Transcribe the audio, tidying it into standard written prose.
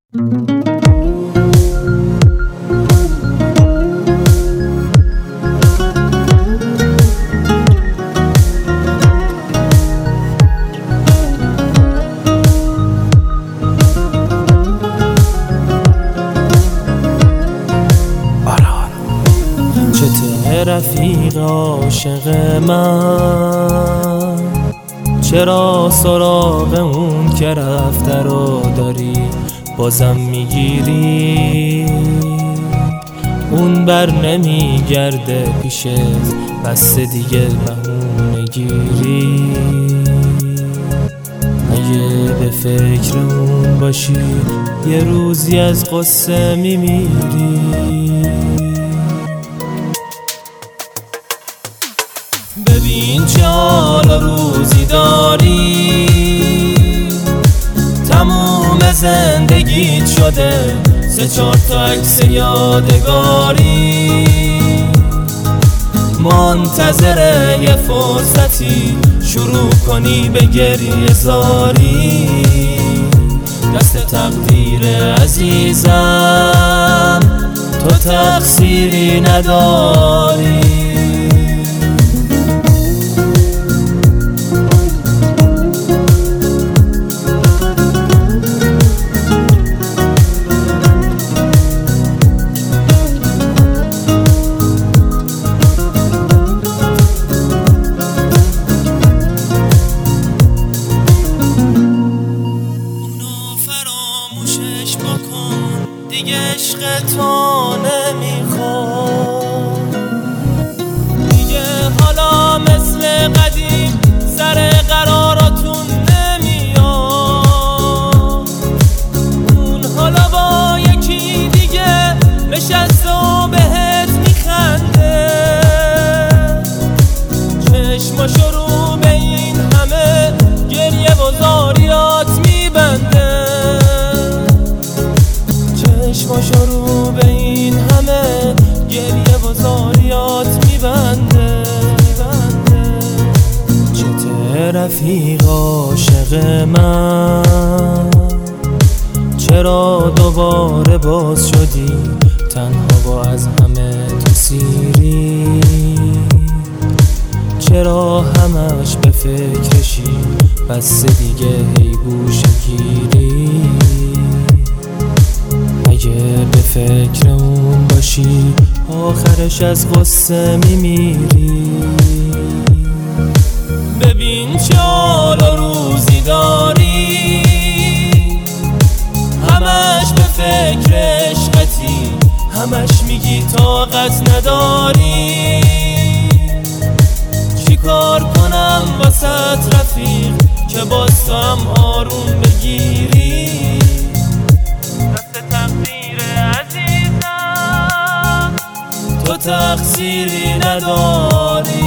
رفیق عاشق من، چرا سراغ اون که رفته رو داری بازم میگیری؟ اون بر نمیگرده پیشت، بس دیگه بهونه گیری. اگه به فکر اون باشی یه روزی از قصه میمیری. ببین چه حال و روزی داری، تموم زندگیت شده 3-4 تا عکس یادگاری. منتظر یه فرصتی شروع کنی به گریه زاری. دست تقدیر عزیزم تو تقصیری نداری. دیگه عشق تو نمیخوام، دیگه حالا مثل قدیم سر قراراتون نمیاد. اون حالا با یکی دیگه نشسته و بهت میخنده، چشماشو رو به این همه گریه و زاریات میبنده. چشماشو رو به این همه گریه و زاریات میبنده. چته رفیق عاشق من، چرا دوباره باز شدی تنها و از همه تو سیری؟ چرا همش به فکرشی بس دیگه هی گوشه گیری؟ اگه به فکر اون باشی آخرش از غصه میمیری. ببین چه حال و روزی داری، همش به فکر عشقتی، همش میگی طاقت نداری. چی کار کنم واسه رفیق که باز تو هم آروم بگیری؟ تو تقصیری نداری.